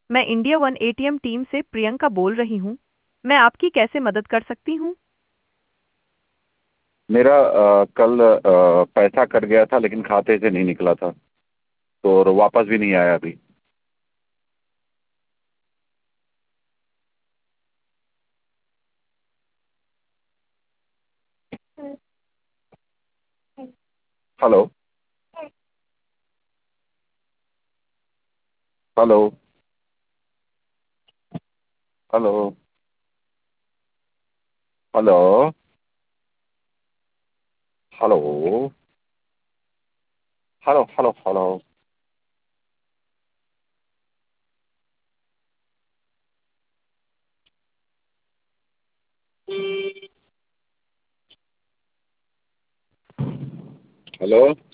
मैं India one ATM team से प्रियंका बोल रही हूँ। मैं आपकी कैसे मदद कर सकती हूँ? मेरा कल पैसा कट गया था लेकिन खाते से नहीं निकला था। तो और वापस भी नहीं आया अभी। Hello. Hello. Hello. Hello. Hello. Hello. Hello. Hello. Hello.